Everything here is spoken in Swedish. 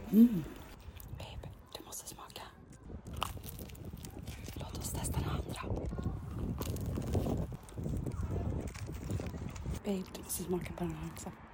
Babe, du måste smaka. Låt oss testa den andra. Babe, du måste smaka på den här också.